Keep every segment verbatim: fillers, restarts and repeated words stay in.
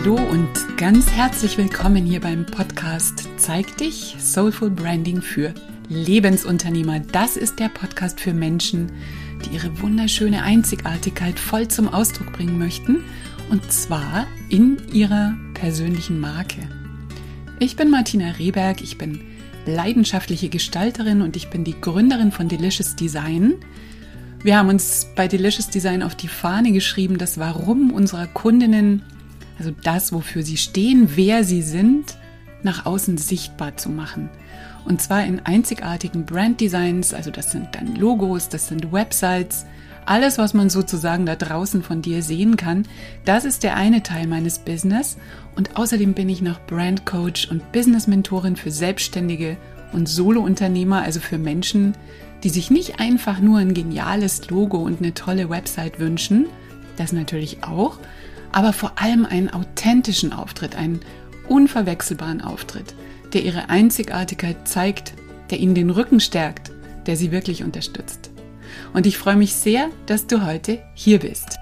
Hallo und ganz herzlich willkommen hier beim Podcast Zeig dich, Soulful Branding für Lebensunternehmer. Das ist der Podcast für Menschen, die ihre wunderschöne Einzigartigkeit voll zum Ausdruck bringen möchten, und zwar in ihrer persönlichen Marke. Ich bin Martina Rehberg, ich bin leidenschaftliche Gestalterin und ich bin die Gründerin von Delicious Design. Wir haben uns bei Delicious Design auf die Fahne geschrieben, das Warum unserer Kundinnen, also das, wofür sie stehen, wer sie sind, nach außen sichtbar zu machen. Und zwar in einzigartigen Branddesigns, also das sind dann Logos, das sind Websites, alles, was man sozusagen da draußen von dir sehen kann, das ist der eine Teil meines Business. Und außerdem bin ich noch Brandcoach und Business-Mentorin für Selbstständige und Solo-Unternehmer, also für Menschen, die sich nicht einfach nur ein geniales Logo und eine tolle Website wünschen, das natürlich auch, aber vor allem einen authentischen Auftritt, einen unverwechselbaren Auftritt, der ihre Einzigartigkeit zeigt, der ihnen den Rücken stärkt, der sie wirklich unterstützt. Und ich freue mich sehr, dass du heute hier bist.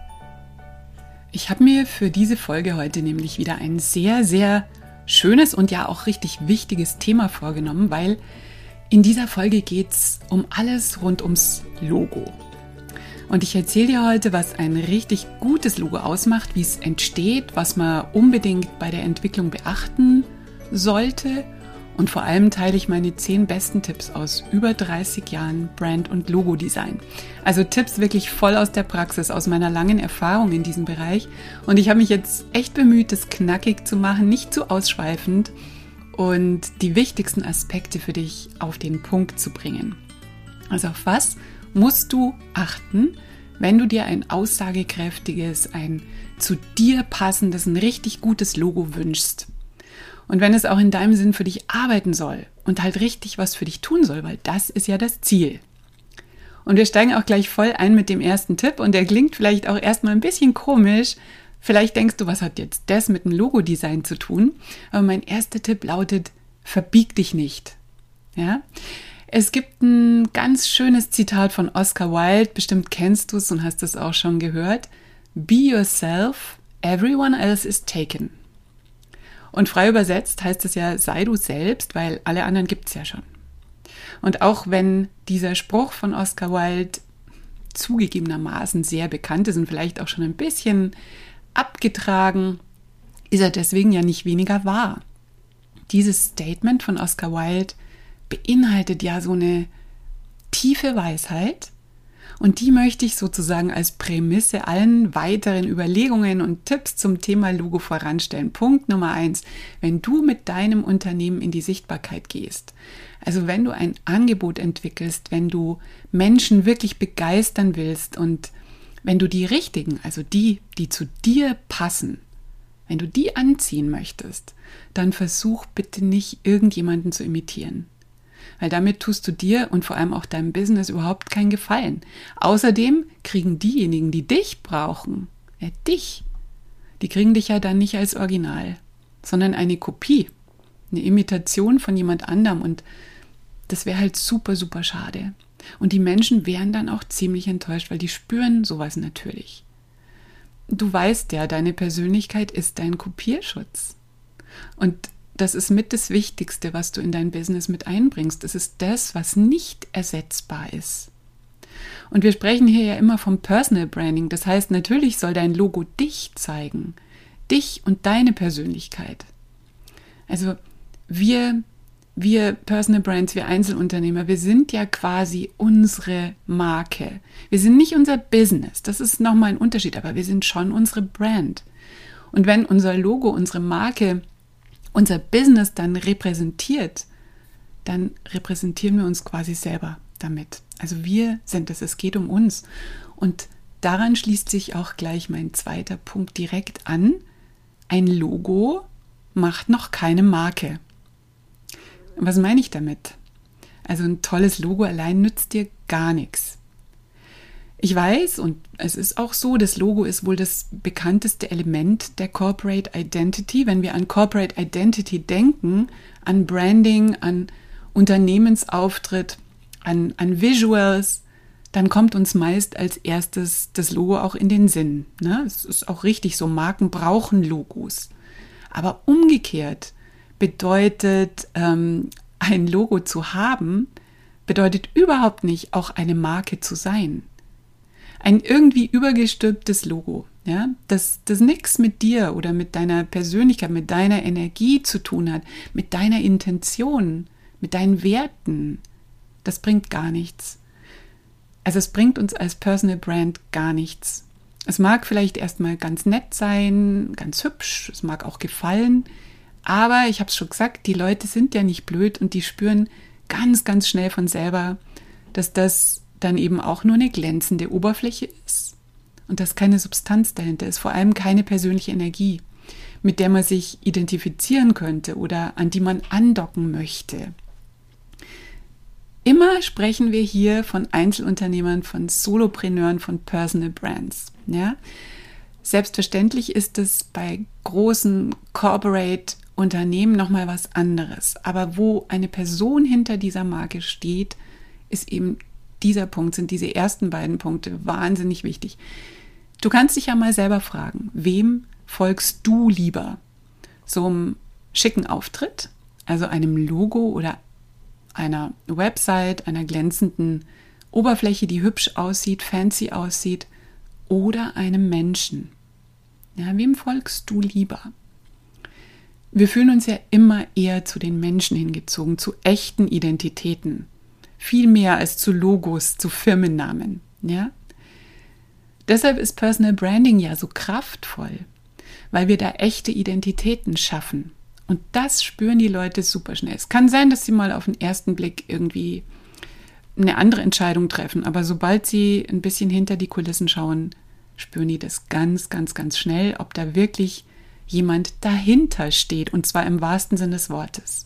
Ich habe mir für diese Folge heute nämlich wieder ein sehr, sehr schönes und ja auch richtig wichtiges Thema vorgenommen, weil in dieser Folge geht es um alles rund ums Logo. Und ich erzähle dir heute, was ein richtig gutes Logo ausmacht, wie es entsteht, was man unbedingt bei der Entwicklung beachten sollte. Und vor allem teile ich meine zehn besten Tipps aus über dreißig Jahren Brand- und Logo-Design. Also Tipps wirklich voll aus der Praxis, aus meiner langen Erfahrung in diesem Bereich. Und ich habe mich jetzt echt bemüht, das knackig zu machen, nicht zu ausschweifend und die wichtigsten Aspekte für dich auf den Punkt zu bringen. Also auf was musst du achten, wenn du dir ein aussagekräftiges, ein zu dir passendes, ein richtig gutes Logo wünschst. Und wenn es auch in deinem Sinn für dich arbeiten soll und halt richtig was für dich tun soll, weil das ist ja das Ziel. Und wir steigen auch gleich voll ein mit dem ersten Tipp und der klingt vielleicht auch erstmal ein bisschen komisch. Vielleicht denkst du, was hat jetzt das mit dem Logo-Design zu tun? Aber mein erster Tipp lautet, verbieg dich nicht. Ja? Es gibt ein ganz schönes Zitat von Oscar Wilde, bestimmt kennst du es und hast es auch schon gehört. Be yourself, everyone else is taken. Und frei übersetzt heißt es ja, sei du selbst, weil alle anderen gibt es ja schon. Und auch wenn dieser Spruch von Oscar Wilde zugegebenermaßen sehr bekannt ist und vielleicht auch schon ein bisschen abgetragen, ist er deswegen ja nicht weniger wahr. Dieses Statement von Oscar Wilde beinhaltet ja so eine tiefe Weisheit und die möchte ich sozusagen als Prämisse allen weiteren Überlegungen und Tipps zum Thema Logo voranstellen. Punkt Nummer eins, wenn du mit deinem Unternehmen in die Sichtbarkeit gehst, also wenn du ein Angebot entwickelst, wenn du Menschen wirklich begeistern willst und wenn du die richtigen, also die, die zu dir passen, wenn du die anziehen möchtest, dann versuch bitte nicht irgendjemanden zu imitieren. Weil damit tust du dir und vor allem auch deinem Business überhaupt keinen Gefallen. Außerdem kriegen diejenigen, die dich brauchen, ja dich, die kriegen dich ja dann nicht als Original, sondern eine Kopie, eine Imitation von jemand anderem und das wäre halt super, super schade. Und die Menschen wären dann auch ziemlich enttäuscht, weil die spüren sowas natürlich. Du weißt ja, deine Persönlichkeit ist dein Kopierschutz. Und das ist mit das Wichtigste, was du in dein Business mit einbringst. Das ist das, was nicht ersetzbar ist. Und wir sprechen hier ja immer vom Personal Branding. Das heißt, natürlich soll dein Logo dich zeigen. Dich und deine Persönlichkeit. Also wir, wir Personal Brands, wir Einzelunternehmer, wir sind ja quasi unsere Marke. Wir sind nicht unser Business. Das ist nochmal ein Unterschied, aber wir sind schon unsere Brand. Und wenn unser Logo, unsere Marke, unser Business dann repräsentiert, dann repräsentieren wir uns quasi selber damit. Also wir sind es, es geht um uns. Und daran schließt sich auch gleich mein zweiter Punkt direkt an. Ein Logo macht noch keine Marke. Was meine ich damit? Also ein tolles Logo allein nützt dir gar nichts. Ich weiß, und es ist auch so, das Logo ist wohl das bekannteste Element der Corporate Identity. Wenn wir an Corporate Identity denken, an Branding, an Unternehmensauftritt, an, an Visuals, dann kommt uns meist als erstes das Logo auch in den Sinn. Ne? Es ist auch richtig so, Marken brauchen Logos. Aber umgekehrt bedeutet ähm, ein Logo zu haben, bedeutet überhaupt nicht auch eine Marke zu sein. Ein irgendwie übergestülptes Logo, ja, das, das nichts mit dir oder mit deiner Persönlichkeit, mit deiner Energie zu tun hat, mit deiner Intention, mit deinen Werten, das bringt gar nichts. Also es bringt uns als Personal Brand gar nichts. Es mag vielleicht erstmal ganz nett sein, ganz hübsch, es mag auch gefallen, aber ich habe es schon gesagt, die Leute sind ja nicht blöd und die spüren ganz, ganz schnell von selber, dass das dann eben auch nur eine glänzende Oberfläche ist und dass keine Substanz dahinter ist, vor allem keine persönliche Energie, mit der man sich identifizieren könnte oder an die man andocken möchte. Immer sprechen wir hier von Einzelunternehmern, von Solopreneuren, von Personal Brands. Ja? Selbstverständlich ist es bei großen Corporate-Unternehmen nochmal was anderes. Aber wo eine Person hinter dieser Marke steht, ist eben dieser Punkt, sind diese ersten beiden Punkte wahnsinnig wichtig. Du kannst dich ja mal selber fragen, wem folgst du lieber? So einem schicken Auftritt, also einem Logo oder einer Website, einer glänzenden Oberfläche, die hübsch aussieht, fancy aussieht, oder einem Menschen. Ja, wem folgst du lieber? Wir fühlen uns ja immer eher zu den Menschen hingezogen, zu echten Identitäten. Viel mehr als zu Logos, zu Firmennamen. Ja? Deshalb ist Personal Branding ja so kraftvoll, weil wir da echte Identitäten schaffen. Und das spüren die Leute super schnell. Es kann sein, dass sie mal auf den ersten Blick irgendwie eine andere Entscheidung treffen, aber sobald sie ein bisschen hinter die Kulissen schauen, spüren die das ganz, ganz, ganz schnell, ob da wirklich jemand dahinter steht, und zwar im wahrsten Sinne des Wortes.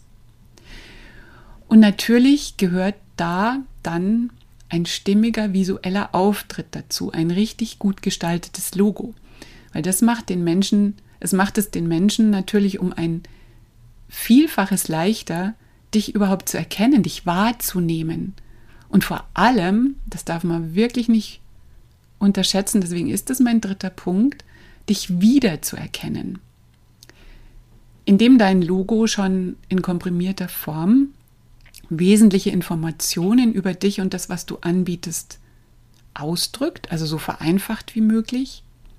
Und natürlich gehört da dann ein stimmiger visueller Auftritt dazu, ein richtig gut gestaltetes Logo, weil das macht den Menschen, es macht es den Menschen natürlich um ein Vielfaches leichter, dich überhaupt zu erkennen, dich wahrzunehmen. Und vor allem, das darf man wirklich nicht unterschätzen, deswegen ist das mein dritter Punkt, dich wiederzuerkennen. Indem dein Logo schon in komprimierter Form wesentliche Informationen über dich und das, was du anbietest, ausdrückt, also so vereinfacht wie möglich,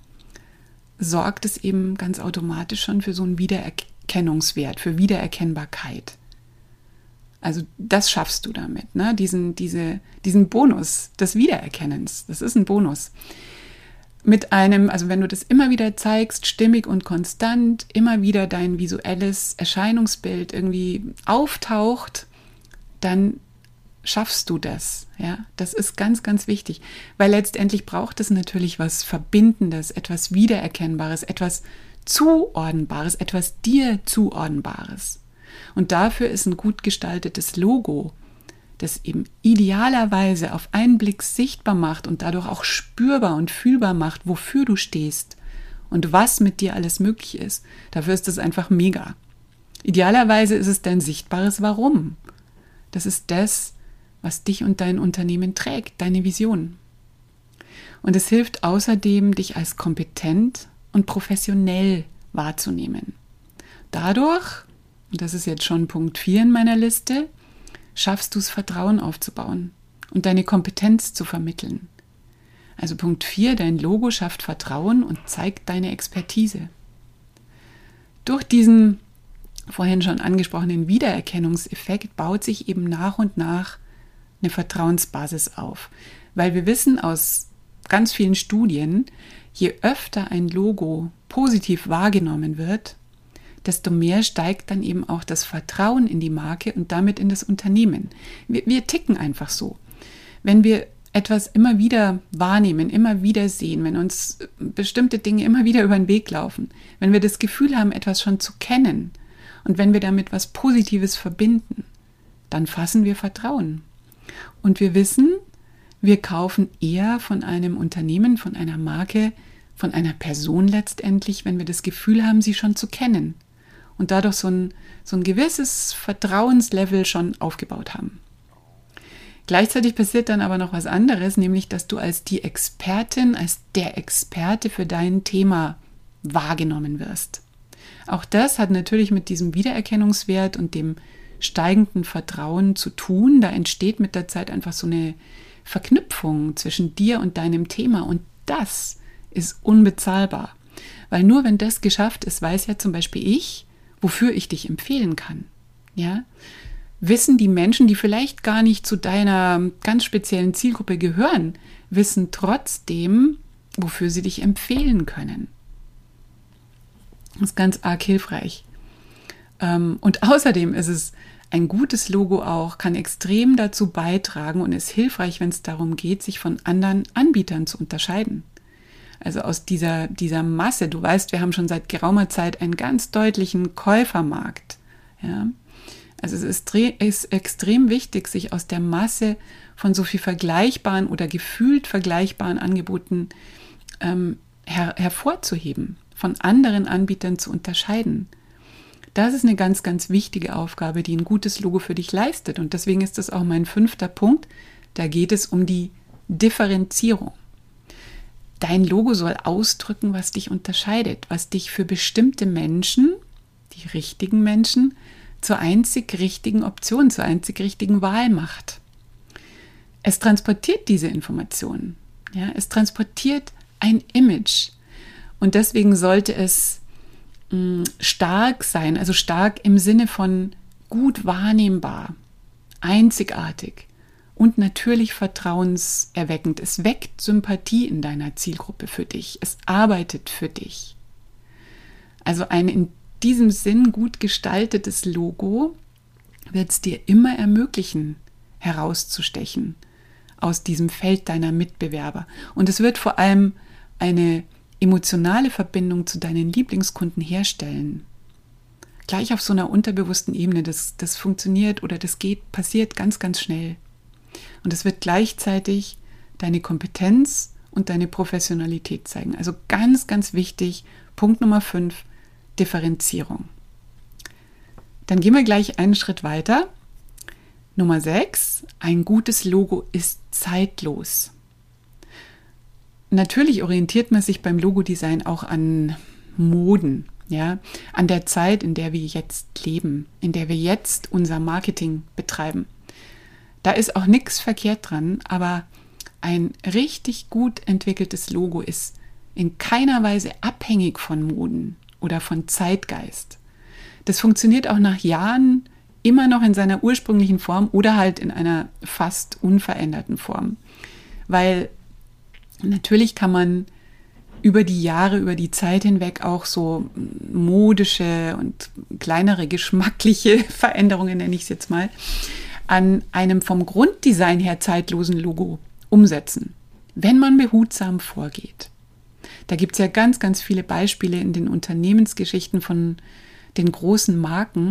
sorgt es eben ganz automatisch schon für so einen Wiedererkennungswert, für Wiedererkennbarkeit. Also das schaffst du damit, ne? diesen, diese, diesen Bonus des Wiedererkennens. Das ist ein Bonus. Mit einem, also wenn du das immer wieder zeigst, stimmig und konstant, immer wieder dein visuelles Erscheinungsbild irgendwie auftaucht, dann schaffst du das. Ja? Das ist ganz, ganz wichtig, weil letztendlich braucht es natürlich was Verbindendes, etwas Wiedererkennbares, etwas Zuordnbares, etwas dir Zuordnbares. Und dafür ist ein gut gestaltetes Logo, das eben idealerweise auf einen Blick sichtbar macht und dadurch auch spürbar und fühlbar macht, wofür du stehst und was mit dir alles möglich ist. Dafür ist es einfach mega. Idealerweise ist es dein sichtbares Warum. Das ist das, was dich und dein Unternehmen trägt, deine Vision. Und es hilft außerdem, dich als kompetent und professionell wahrzunehmen. Dadurch, und das ist jetzt schon Punkt vier in meiner Liste, schaffst du es, Vertrauen aufzubauen und deine Kompetenz zu vermitteln. Also Punkt vier, dein Logo schafft Vertrauen und zeigt deine Expertise. Durch diesen vorhin schon angesprochenen Wiedererkennungseffekt baut sich eben nach und nach eine Vertrauensbasis auf. Weil wir wissen aus ganz vielen Studien, je öfter ein Logo positiv wahrgenommen wird, desto mehr steigt dann eben auch das Vertrauen in die Marke und damit in das Unternehmen. Wir, wir ticken einfach so. Wenn wir etwas immer wieder wahrnehmen, immer wieder sehen, wenn uns bestimmte Dinge immer wieder über den Weg laufen, wenn wir das Gefühl haben, etwas schon zu kennen und wenn wir damit was Positives verbinden, dann fassen wir Vertrauen. Und wir wissen, wir kaufen eher von einem Unternehmen, von einer Marke, von einer Person letztendlich, wenn wir das Gefühl haben, sie schon zu kennen und dadurch so ein, so ein gewisses Vertrauenslevel schon aufgebaut haben. Gleichzeitig passiert dann aber noch was anderes, nämlich, dass du als die Expertin, als der Experte für dein Thema wahrgenommen wirst. Auch das hat natürlich mit diesem Wiedererkennungswert und dem steigenden Vertrauen zu tun. Da entsteht mit der Zeit einfach so eine Verknüpfung zwischen dir und deinem Thema. Und das ist unbezahlbar. Weil nur wenn das geschafft ist, weiß ja zum Beispiel ich, wofür ich dich empfehlen kann. Ja? Wissen die Menschen, die vielleicht gar nicht zu deiner ganz speziellen Zielgruppe gehören, wissen trotzdem, wofür sie dich empfehlen können. Das ist ganz arg hilfreich. Und außerdem ist es ein gutes Logo auch, kann extrem dazu beitragen und ist hilfreich, wenn es darum geht, sich von anderen Anbietern zu unterscheiden. Also aus dieser, dieser Masse, du weißt, wir haben schon seit geraumer Zeit einen ganz deutlichen Käufermarkt. Ja? Also es ist, ist extrem wichtig, sich aus der Masse von so viel vergleichbaren oder gefühlt vergleichbaren Angeboten ähm, her, hervorzuheben, von anderen Anbietern zu unterscheiden. Das ist eine ganz, ganz wichtige Aufgabe, die ein gutes Logo für dich leistet. Und deswegen ist das auch mein fünfter Punkt. Da geht es um die Differenzierung. Dein Logo soll ausdrücken, was dich unterscheidet, was dich für bestimmte Menschen, die richtigen Menschen, zur einzig richtigen Option, zur einzig richtigen Wahl macht. Es transportiert diese Informationen. Ja, es transportiert ein Image. Und deswegen sollte es mh, stark sein, also stark im Sinne von gut wahrnehmbar, einzigartig und natürlich vertrauenserweckend. Es weckt Sympathie in deiner Zielgruppe für dich. Es arbeitet für dich. Also ein in diesem Sinn gut gestaltetes Logo wird es dir immer ermöglichen, herauszustechen aus diesem Feld deiner Mitbewerber. Und es wird vor allem eine emotionale Verbindung zu deinen Lieblingskunden herstellen. Gleich auf so einer unterbewussten Ebene. Das, das funktioniert oder das geht, passiert ganz, ganz schnell. Und es wird gleichzeitig deine Kompetenz und deine Professionalität zeigen. Also ganz, ganz wichtig, Punkt Nummer fünf, Differenzierung. Dann gehen wir gleich einen Schritt weiter. Nummer sechs, ein gutes Logo ist zeitlos. Natürlich orientiert man sich beim Logodesign auch an Moden, ja, an der Zeit, in der wir jetzt leben, in der wir jetzt unser Marketing betreiben. Da ist auch nichts verkehrt dran, aber ein richtig gut entwickeltes Logo ist in keiner Weise abhängig von Moden oder von Zeitgeist. Das funktioniert auch nach Jahren immer noch in seiner ursprünglichen Form oder halt in einer fast unveränderten Form. Weil natürlich kann man über die Jahre, über die Zeit hinweg auch so modische und kleinere geschmackliche Veränderungen, nenne ich es jetzt mal, an einem vom Grunddesign her zeitlosen Logo umsetzen, wenn man behutsam vorgeht. Da gibt es ja ganz, ganz viele Beispiele in den Unternehmensgeschichten von den großen Marken.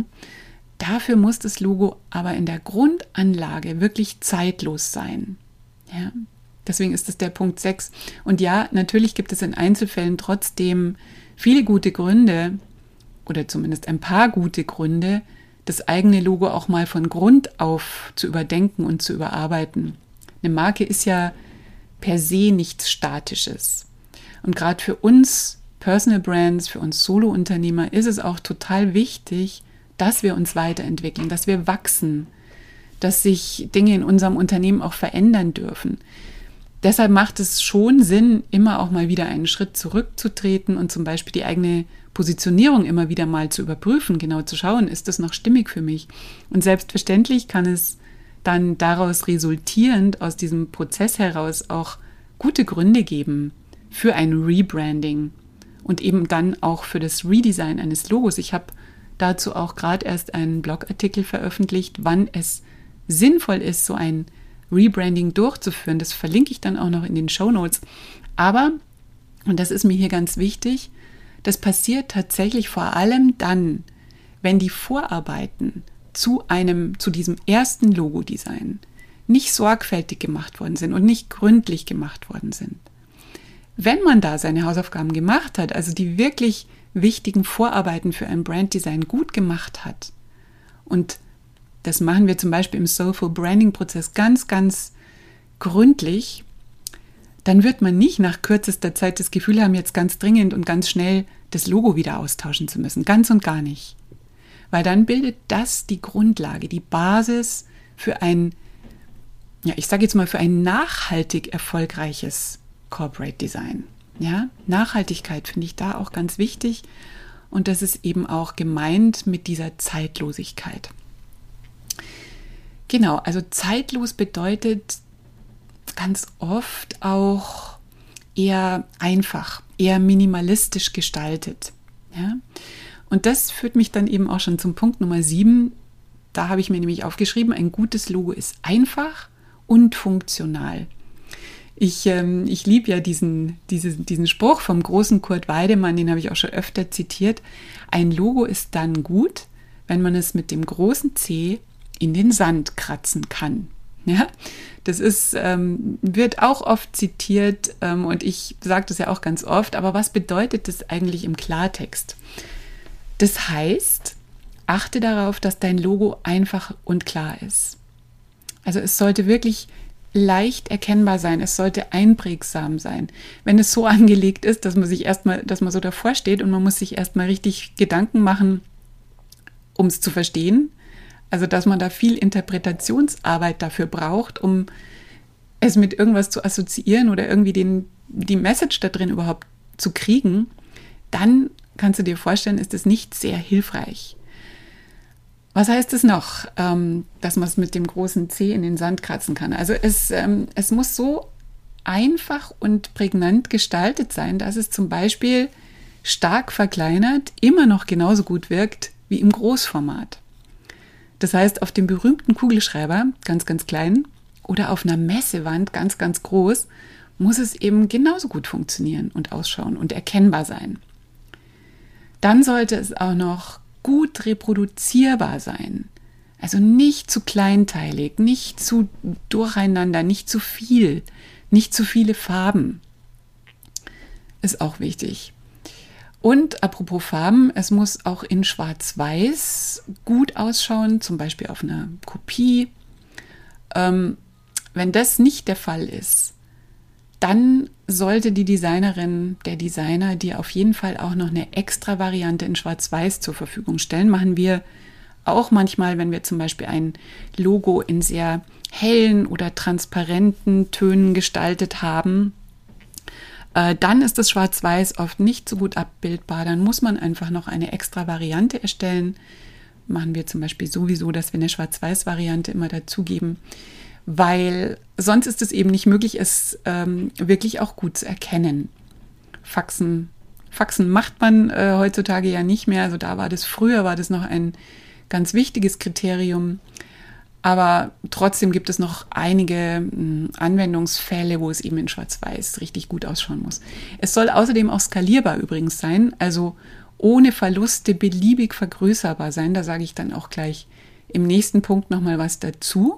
Dafür muss das Logo aber in der Grundanlage wirklich zeitlos sein. Ja, deswegen ist das der Punkt sechs. Und ja, natürlich gibt es in Einzelfällen trotzdem viele gute Gründe oder zumindest ein paar gute Gründe, das eigene Logo auch mal von Grund auf zu überdenken und zu überarbeiten. Eine Marke ist ja per se nichts Statisches. Und gerade für uns Personal Brands, für uns Solo-Unternehmer ist es auch total wichtig, dass wir uns weiterentwickeln, dass wir wachsen, dass sich Dinge in unserem Unternehmen auch verändern dürfen. Deshalb macht es schon Sinn, immer auch mal wieder einen Schritt zurückzutreten und zum Beispiel die eigene Positionierung immer wieder mal zu überprüfen, genau zu schauen, ist das noch stimmig für mich? Und selbstverständlich kann es dann daraus resultierend, aus diesem Prozess heraus auch gute Gründe geben für ein Rebranding und eben dann auch für das Redesign eines Logos. Ich habe dazu auch gerade erst einen Blogartikel veröffentlicht, wann es sinnvoll ist, so ein Rebranding durchzuführen. Das verlinke ich dann auch noch in den Shownotes. Aber, und das ist mir hier ganz wichtig, das passiert tatsächlich vor allem dann, wenn die Vorarbeiten zu einem, zu diesem ersten Logodesign nicht sorgfältig gemacht worden sind und nicht gründlich gemacht worden sind. Wenn man da seine Hausaufgaben gemacht hat, also die wirklich wichtigen Vorarbeiten für ein Branddesign gut gemacht hat, und das machen wir zum Beispiel im Soulful Branding Prozess ganz, ganz gründlich, dann wird man nicht nach kürzester Zeit das Gefühl haben, jetzt ganz dringend und ganz schnell das Logo wieder austauschen zu müssen. Ganz und gar nicht. Weil dann bildet das die Grundlage, die Basis für ein, ja, ich sage jetzt mal, für ein nachhaltig erfolgreiches Corporate Design. Ja, Nachhaltigkeit finde ich da auch ganz wichtig und das ist eben auch gemeint mit dieser Zeitlosigkeit. Genau, also zeitlos bedeutet ganz oft auch eher einfach, eher minimalistisch gestaltet. Ja? Und das führt mich dann eben auch schon zum Punkt Nummer sieben. Da habe ich mir nämlich aufgeschrieben, ein gutes Logo ist einfach und funktional. Ich, ähm, ich liebe ja diesen, diese, diesen Spruch vom großen Kurt Weidemann, den habe ich auch schon öfter zitiert. Ein Logo ist dann gut, wenn man es mit dem großen C in den Sand kratzen kann. Ja, das ist, ähm, wird auch oft zitiert ähm, und ich sage das ja auch ganz oft, aber was bedeutet das eigentlich im Klartext? Das heißt, achte darauf, dass dein Logo einfach und klar ist. Also es sollte wirklich leicht erkennbar sein, es sollte einprägsam sein. Wenn es so angelegt ist, dass man sich erstmal, dass man so davor steht und man muss sich erstmal richtig Gedanken machen, um es zu verstehen. Also dass man da viel Interpretationsarbeit dafür braucht, um es mit irgendwas zu assoziieren oder irgendwie den, die Message da drin überhaupt zu kriegen, dann kannst du dir vorstellen, ist es nicht sehr hilfreich. Was heißt es noch, ähm, dass man es mit dem großen C in den Sand kratzen kann? Also es, ähm, es muss so einfach und prägnant gestaltet sein, dass es zum Beispiel stark verkleinert immer noch genauso gut wirkt wie im Großformat. Das heißt, auf dem berühmten Kugelschreiber, ganz, ganz klein, oder auf einer Messewand, ganz, ganz groß, muss es eben genauso gut funktionieren und ausschauen und erkennbar sein. Dann sollte es auch noch gut reproduzierbar sein. Also nicht zu kleinteilig, nicht zu durcheinander, nicht zu viel, nicht zu viele Farben. Ist auch wichtig. Und apropos Farben, es muss auch in Schwarz-Weiß gut ausschauen, zum Beispiel auf einer Kopie. Ähm, wenn das nicht der Fall ist, dann sollte die Designerin, der Designer dir auf jeden Fall auch noch eine extra Variante in Schwarz-Weiß zur Verfügung stellen. Machen wir auch manchmal, wenn wir zum Beispiel ein Logo in sehr hellen oder transparenten Tönen gestaltet haben. Äh, dann ist das Schwarz-Weiß oft nicht so gut abbildbar. Dann muss man einfach noch eine extra Variante erstellen. Machen wir zum Beispiel sowieso, dass wir eine Schwarz-Weiß-Variante immer dazugeben, weil sonst ist es eben nicht möglich, es ähm, wirklich auch gut zu erkennen. Faxen, Faxen macht man äh, heutzutage ja nicht mehr. Also da war das früher, war das noch ein ganz wichtiges Kriterium. Aber trotzdem gibt es noch einige mh, Anwendungsfälle, wo es eben in Schwarz-Weiß richtig gut ausschauen muss. Es soll außerdem auch skalierbar übrigens sein, also ohne Verluste beliebig vergrößerbar sein. Da sage ich dann auch gleich im nächsten Punkt nochmal was dazu.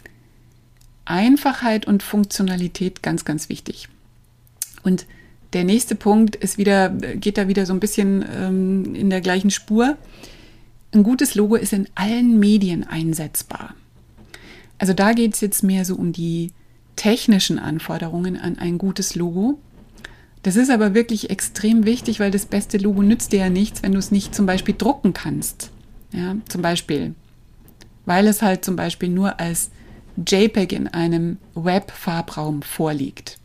Einfachheit und Funktionalität ganz, ganz wichtig. Und der nächste Punkt ist wieder, geht da wieder so ein bisschen ähm, in der gleichen Spur. Ein gutes Logo ist in allen Medien einsetzbar. Also da geht es jetzt mehr so um die technischen Anforderungen an ein gutes Logo. Das ist aber wirklich extrem wichtig, weil das beste Logo nützt dir ja nichts, wenn du es nicht zum Beispiel drucken kannst. Ja, zum Beispiel, weil es halt zum Beispiel nur als JPEG in einem Web-Farbraum vorliegt.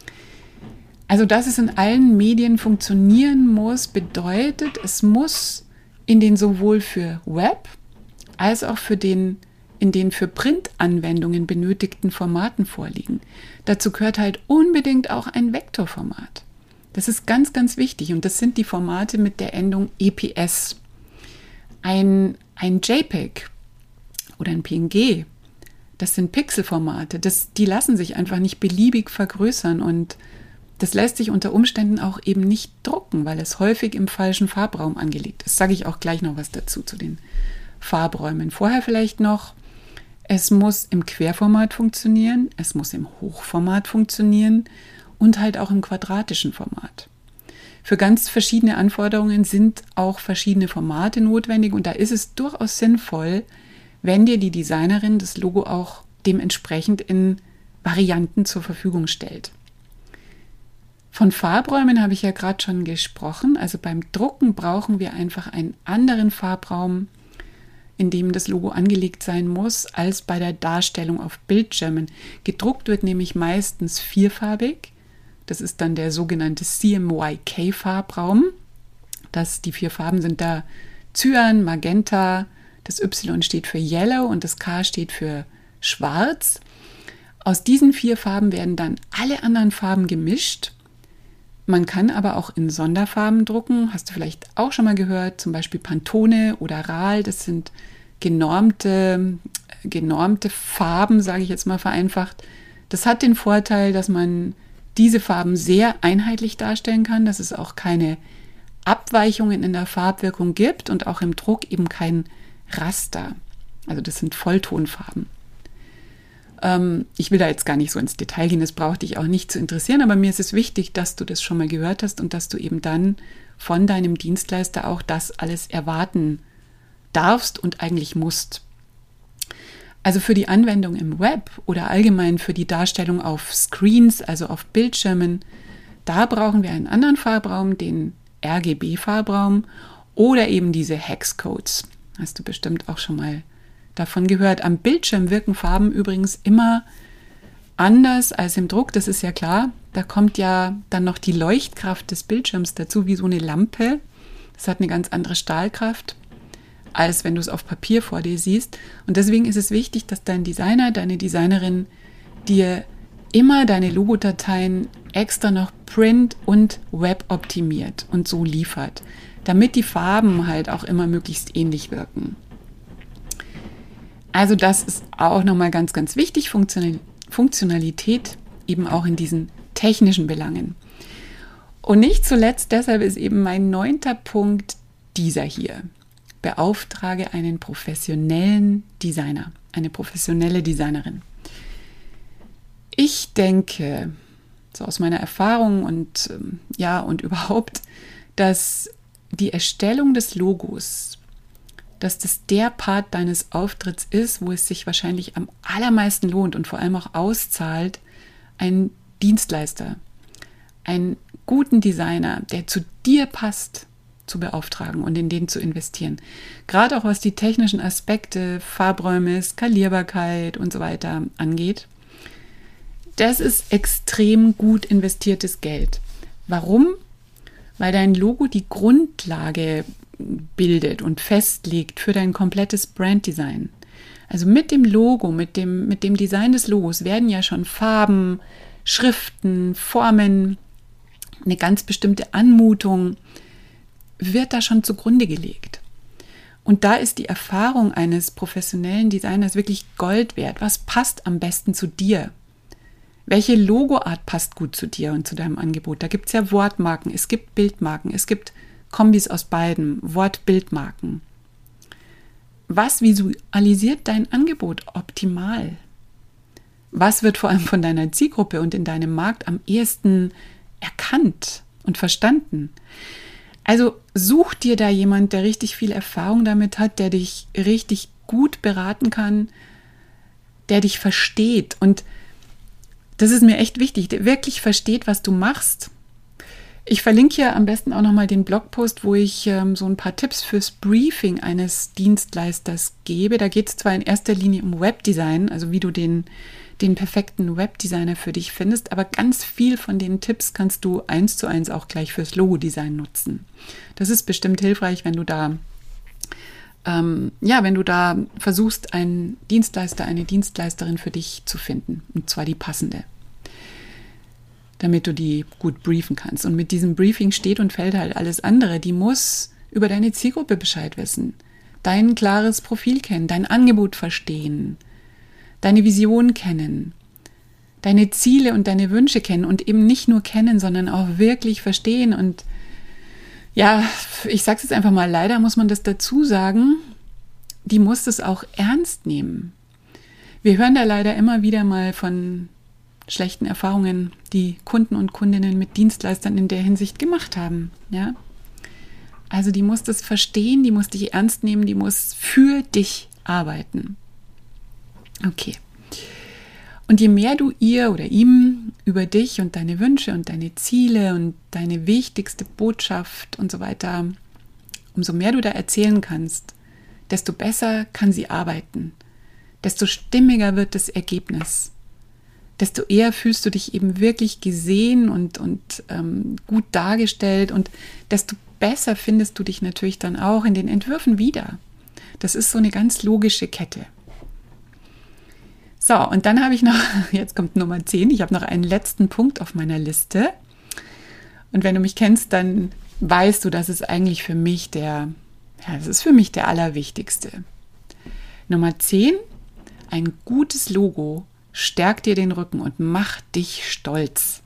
Also, dass es in allen Medien funktionieren muss, bedeutet, es muss in den sowohl für Web als auch für den, in den für Print-Anwendungen benötigten Formaten vorliegen. Dazu gehört halt unbedingt auch ein Vektorformat. Das ist ganz, ganz wichtig und das sind die Formate mit der Endung E P S. Ein, ein JPEG oder ein P N G, das sind Pixelformate, das, die lassen sich einfach nicht beliebig vergrößern und das lässt sich unter Umständen auch eben nicht drucken, weil es häufig im falschen Farbraum angelegt ist. Sage ich auch gleich noch was dazu zu den Farbräumen. Vorher vielleicht noch, es muss im Querformat funktionieren, es muss im Hochformat funktionieren und halt auch im quadratischen Format. Für ganz verschiedene Anforderungen sind auch verschiedene Formate notwendig und da ist es durchaus sinnvoll, wenn dir die Designerin das Logo auch dementsprechend in Varianten zur Verfügung stellt. Von Farbräumen habe ich ja gerade schon gesprochen. Also beim Drucken brauchen wir einfach einen anderen Farbraum, in dem das Logo angelegt sein muss, als bei der Darstellung auf Bildschirmen. Gedruckt wird nämlich meistens vierfarbig. Das ist dann der sogenannte C M Y K-Farbraum. Das, die vier Farben sind da Cyan, Magenta, das Y steht für Yellow und das K steht für Schwarz. Aus diesen vier Farben werden dann alle anderen Farben gemischt. Man kann aber auch in Sonderfarben drucken, hast du vielleicht auch schon mal gehört, zum Beispiel Pantone oder Ral, das sind genormte, genormte Farben, sage ich jetzt mal vereinfacht. Das hat den Vorteil, dass man diese Farben sehr einheitlich darstellen kann, dass es auch keine Abweichungen in der Farbwirkung gibt und auch im Druck eben kein Raster. Also das sind Volltonfarben. Ich will da jetzt gar nicht so ins Detail gehen, das braucht dich auch nicht zu interessieren, aber mir ist es wichtig, dass du das schon mal gehört hast und dass du eben dann von deinem Dienstleister auch das alles erwarten darfst und eigentlich musst. Also für die Anwendung im Web oder allgemein für die Darstellung auf Screens, also auf Bildschirmen, da brauchen wir einen anderen Farbraum, den R G B-Farbraum oder eben diese Hexcodes. Hast du bestimmt auch schon mal davon gehört. Am Bildschirm wirken Farben übrigens immer anders als im Druck, das ist ja klar. Da kommt ja dann noch die Leuchtkraft des Bildschirms dazu, wie so eine Lampe. Das hat eine ganz andere Strahlkraft, als wenn du es auf Papier vor dir siehst. Und deswegen ist es wichtig, dass dein Designer, deine Designerin dir immer deine Logodateien extra noch Print und Web optimiert und so liefert, damit die Farben halt auch immer möglichst ähnlich wirken. Also das ist auch nochmal ganz, ganz wichtig, Funktionalität eben auch in diesen technischen Belangen. Und nicht zuletzt, deshalb ist eben mein neunter Punkt dieser hier. Beauftrage einen professionellen Designer, eine professionelle Designerin. Ich denke, so aus meiner Erfahrung und ja und überhaupt, dass die Erstellung des Logos, dass das der Part deines Auftritts ist, wo es sich wahrscheinlich am allermeisten lohnt und vor allem auch auszahlt, einen Dienstleister, einen guten Designer, der zu dir passt, zu beauftragen und in den zu investieren. Gerade auch was die technischen Aspekte, Farbräume, Skalierbarkeit und so weiter angeht. Das ist extrem gut investiertes Geld. Warum? Weil dein Logo die Grundlage bildet und festlegt für dein komplettes Branddesign. Also mit dem Logo, mit dem, mit dem Design des Logos werden ja schon Farben, Schriften, Formen, eine ganz bestimmte Anmutung wird da schon zugrunde gelegt. Und da ist die Erfahrung eines professionellen Designers wirklich Gold wert. Was passt am besten zu dir? Welche Logoart passt gut zu dir und zu deinem Angebot? Da gibt es ja Wortmarken, es gibt Bildmarken, es gibt Kombis aus beiden, Wort-Bildmarken. Was visualisiert dein Angebot optimal? Was wird vor allem von deiner Zielgruppe und in deinem Markt am ehesten erkannt und verstanden? Also such dir da jemand, der richtig viel Erfahrung damit hat, der dich richtig gut beraten kann, der dich versteht. Und das ist mir echt wichtig, der wirklich versteht, was du machst. Ich verlinke hier am besten auch nochmal den Blogpost, wo ich ähm, so ein paar Tipps fürs Briefing eines Dienstleisters gebe. Da geht es zwar in erster Linie um Webdesign, also wie du den, den perfekten Webdesigner für dich findest, aber ganz viel von den Tipps kannst du eins zu eins auch gleich fürs Logodesign nutzen. Das ist bestimmt hilfreich, wenn du da, ähm, ja, wenn du da versuchst, einen Dienstleister, eine Dienstleisterin für dich zu finden, und zwar die passende, damit du die gut briefen kannst. Und mit diesem Briefing steht und fällt halt alles andere. Die muss über deine Zielgruppe Bescheid wissen, dein klares Profil kennen, dein Angebot verstehen, deine Vision kennen, deine Ziele und deine Wünsche kennen und eben nicht nur kennen, sondern auch wirklich verstehen. Und ja, ich sage es jetzt einfach mal, leider muss man das dazu sagen, die muss das auch ernst nehmen. Wir hören da leider immer wieder mal von schlechten Erfahrungen, die Kunden und Kundinnen mit Dienstleistern in der Hinsicht gemacht haben. Ja? Also die muss das verstehen, die muss dich ernst nehmen, die muss für dich arbeiten. Okay. Und je mehr du ihr oder ihm über dich und deine Wünsche und deine Ziele und deine wichtigste Botschaft und so weiter, umso mehr du da erzählen kannst, desto besser kann sie arbeiten, desto stimmiger wird das Ergebnis, desto eher fühlst du dich eben wirklich gesehen und, und ähm, gut dargestellt und desto besser findest du dich natürlich dann auch in den Entwürfen wieder. Das ist so eine ganz logische Kette. So, und dann habe ich noch, jetzt kommt Nummer zehn, ich habe noch einen letzten Punkt auf meiner Liste. Und wenn du mich kennst, dann weißt du, das ist eigentlich für mich der, ja, das ist für mich der allerwichtigste. Nummer zehn, ein gutes Logo stärkt dir den Rücken und macht dich stolz.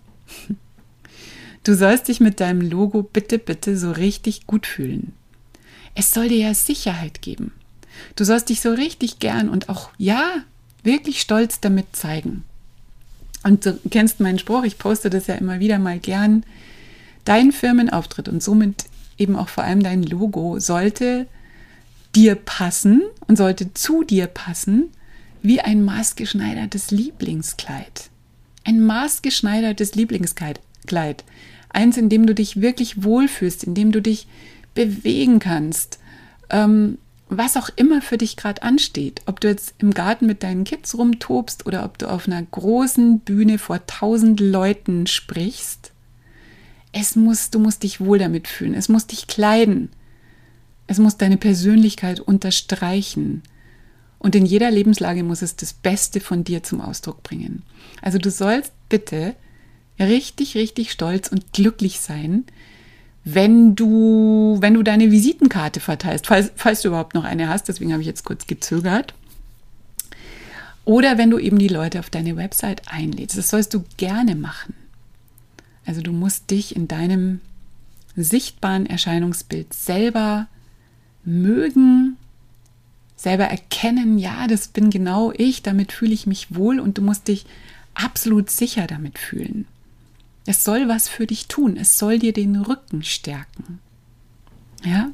Du sollst dich mit deinem Logo bitte, bitte so richtig gut fühlen. Es soll dir ja Sicherheit geben. Du sollst dich so richtig gern und auch, ja, wirklich stolz damit zeigen. Und du kennst meinen Spruch, ich poste das ja immer wieder mal gern. Dein Firmenauftritt und somit eben auch vor allem dein Logo sollte dir passen und sollte zu dir passen wie ein maßgeschneidertes Lieblingskleid. Ein maßgeschneidertes Lieblingskleid. Eins, in dem du dich wirklich wohlfühlst, in dem du dich bewegen kannst, ähm, was auch immer für dich gerade ansteht. Ob du jetzt im Garten mit deinen Kids rumtobst oder ob du auf einer großen Bühne vor tausend Leuten sprichst. Es muss, du musst dich wohl damit fühlen. Es muss dich kleiden. Es muss deine Persönlichkeit unterstreichen. Und in jeder Lebenslage muss es das Beste von dir zum Ausdruck bringen. Also du sollst bitte richtig, richtig stolz und glücklich sein, wenn du, wenn du deine Visitenkarte verteilst, falls, falls du überhaupt noch eine hast, deswegen habe ich jetzt kurz gezögert. Oder wenn du eben die Leute auf deine Website einlädst. Das sollst du gerne machen. Also du musst dich in deinem sichtbaren Erscheinungsbild selber mögen, selber erkennen, ja, das bin genau ich, damit fühle ich mich wohl und du musst dich absolut sicher damit fühlen. Es soll was für dich tun, es soll dir den Rücken stärken. Ja?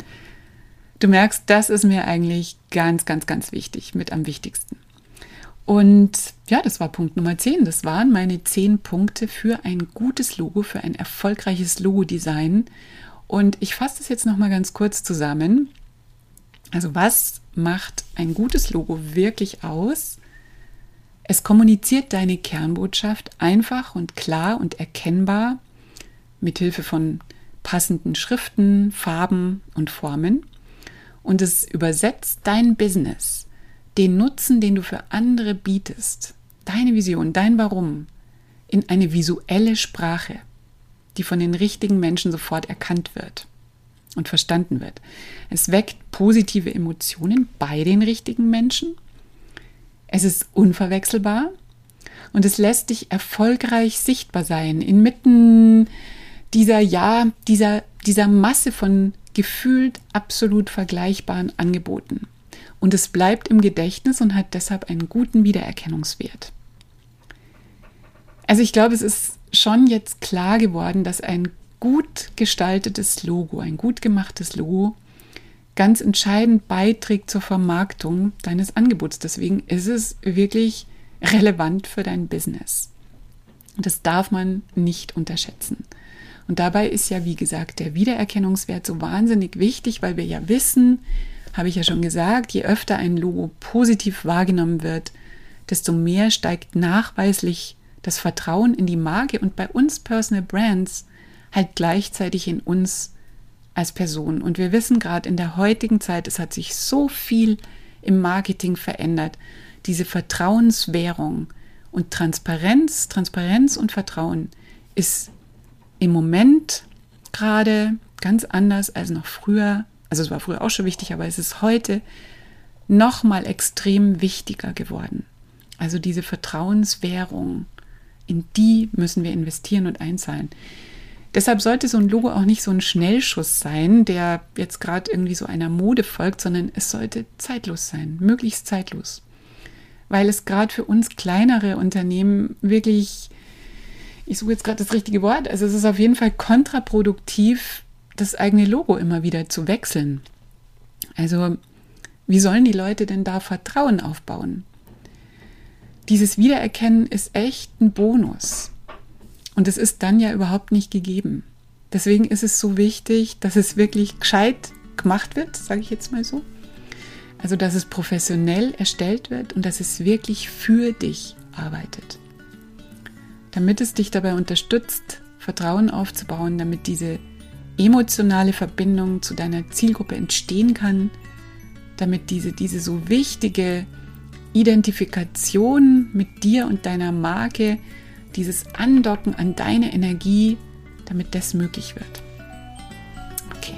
Du merkst, das ist mir eigentlich ganz, ganz, ganz wichtig, mit am wichtigsten. Und ja, das war Punkt Nummer zehn. Das waren meine zehn Punkte für ein gutes Logo, für ein erfolgreiches Logo-Design. Und ich fasse das jetzt nochmal ganz kurz zusammen. Also was macht ein gutes Logo wirklich aus? Es kommuniziert deine Kernbotschaft einfach und klar und erkennbar mit Hilfe von passenden Schriften, Farben und Formen. Und es übersetzt dein Business, den Nutzen, den du für andere bietest, deine Vision, dein Warum, in eine visuelle Sprache, die von den richtigen Menschen sofort erkannt wird und verstanden wird. Es weckt positive Emotionen bei den richtigen Menschen. Es ist unverwechselbar und es lässt dich erfolgreich sichtbar sein inmitten dieser, ja, dieser, dieser Masse von gefühlt absolut vergleichbaren Angeboten. Und es bleibt im Gedächtnis und hat deshalb einen guten Wiedererkennungswert. Also ich glaube, es ist schon jetzt klar geworden, dass ein gut gestaltetes Logo, ein gut gemachtes Logo ganz entscheidend beiträgt zur Vermarktung deines Angebots. Deswegen ist es wirklich relevant für dein Business. Das darf man nicht unterschätzen. Und dabei ist ja, wie gesagt, der Wiedererkennungswert so wahnsinnig wichtig, weil wir ja wissen, habe ich ja schon gesagt, je öfter ein Logo positiv wahrgenommen wird, desto mehr steigt nachweislich das Vertrauen in die Marke und bei uns Personal Brands halt gleichzeitig in uns als Person. Und wir wissen gerade in der heutigen Zeit, es hat sich so viel im Marketing verändert. Diese Vertrauenswährung und Transparenz, Transparenz und Vertrauen ist im Moment gerade ganz anders als noch früher. Also es war früher auch schon wichtig, aber es ist heute noch mal extrem wichtiger geworden. Also diese Vertrauenswährung, in die müssen wir investieren und einzahlen. Deshalb sollte so ein Logo auch nicht so ein Schnellschuss sein, der jetzt gerade irgendwie so einer Mode folgt, sondern es sollte zeitlos sein, möglichst zeitlos. Weil es gerade für uns kleinere Unternehmen wirklich, ich suche jetzt gerade das richtige Wort, also es ist auf jeden Fall kontraproduktiv, das eigene Logo immer wieder zu wechseln. Also wie sollen die Leute denn da Vertrauen aufbauen? dieses Wiedererkennen ist echt ein Bonus. Und es ist dann ja überhaupt nicht gegeben. Deswegen ist es so wichtig, dass es wirklich gescheit gemacht wird, sage ich jetzt mal so. Also, dass es professionell erstellt wird und dass es wirklich für dich arbeitet. Damit es dich dabei unterstützt, Vertrauen aufzubauen, damit diese emotionale Verbindung zu deiner Zielgruppe entstehen kann, damit diese, diese so wichtige Identifikation mit dir und deiner Marke, dieses Andocken an deine Energie, damit das möglich wird. Okay.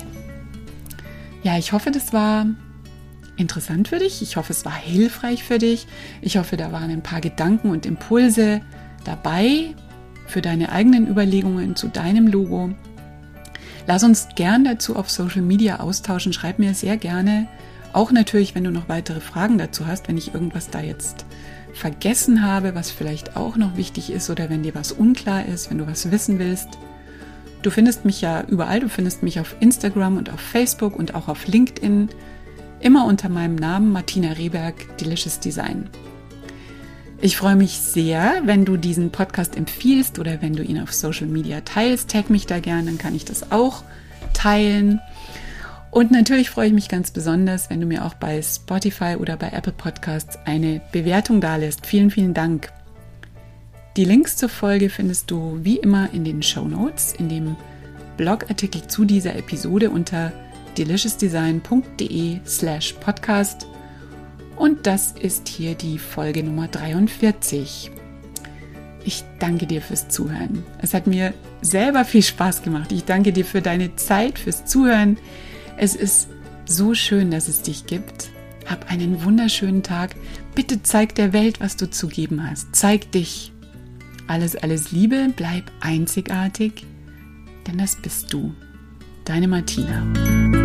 Ja, ich hoffe, das war interessant für dich. Ich hoffe, es war hilfreich für dich. Ich hoffe, da waren ein paar Gedanken und Impulse dabei für deine eigenen Überlegungen zu deinem Logo. Lass uns gern dazu auf Social Media austauschen. Schreib mir sehr gerne. Auch natürlich, wenn du noch weitere Fragen dazu hast, wenn ich irgendwas da jetzt vergessen habe, was vielleicht auch noch wichtig ist oder wenn dir was unklar ist, wenn du was wissen willst. Du findest mich ja überall. Du findest mich auf Instagram und auf Facebook und auch auf LinkedIn. Immer unter meinem Namen Martina Rehberg, Delicious Design. Ich freue mich sehr, wenn du diesen Podcast empfiehlst oder wenn du ihn auf Social Media teilst. Tag mich da gerne, dann kann ich das auch teilen. Und natürlich freue ich mich ganz besonders, wenn du mir auch bei Spotify oder bei Apple Podcasts eine Bewertung dalässt. Vielen, vielen Dank. Die Links zur Folge findest du wie immer in den Shownotes, in dem Blogartikel zu dieser Episode unter deliciousdesign.de slash podcast. Und das ist hier die Folge Nummer dreiundvierzig. Ich danke dir fürs Zuhören. Es hat mir selber viel Spaß gemacht. Ich danke dir für deine Zeit, fürs Zuhören. Es ist so schön, dass es dich gibt. Hab einen wunderschönen Tag. Bitte zeig der Welt, was du zu geben hast. Zeig dich. Alles, alles Liebe, bleib einzigartig, denn das bist du. Deine Martina.